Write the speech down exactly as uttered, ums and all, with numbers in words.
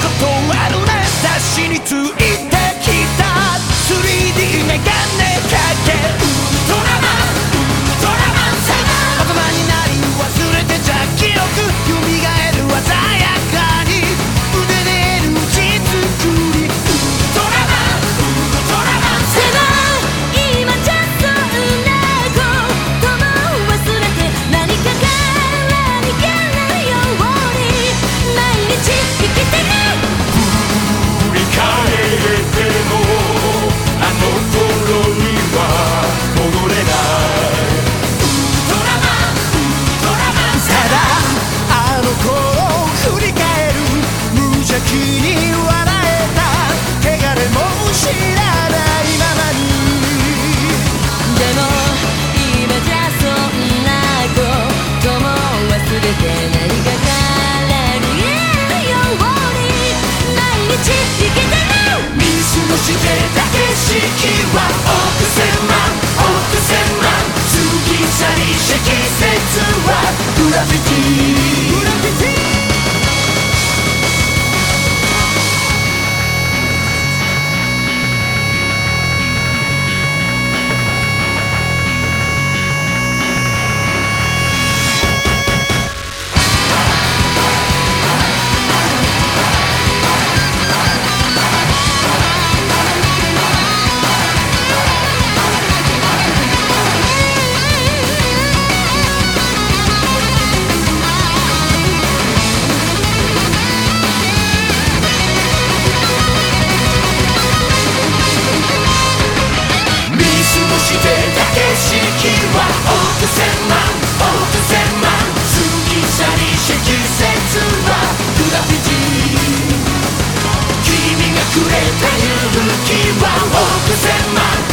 断るね雑誌についてきた スリーディー メガネかけウルトラマンウルトラマンさ大人になり忘れてた記憶蘇る鮮やかに腕で エルジー 作りウルトラマンウルトラマンさ今じゃそんなことも忘れて何かから逃げるように毎日生きてる振り返ってもあの頃には戻れないウルトラマンウルトラマンただあの頃を振り返る無邪気に笑えた汚れも知らないままにでも今じゃそんなことも忘れて何かから逃げるように毎日生きてる見過ごしてた景色は億千万億千万過ぎ去りし季節はグラフィティグラフィティしてた景色は億千万億千万過ぎ去りし季節はグラフィティ君がくれた勇気は億千万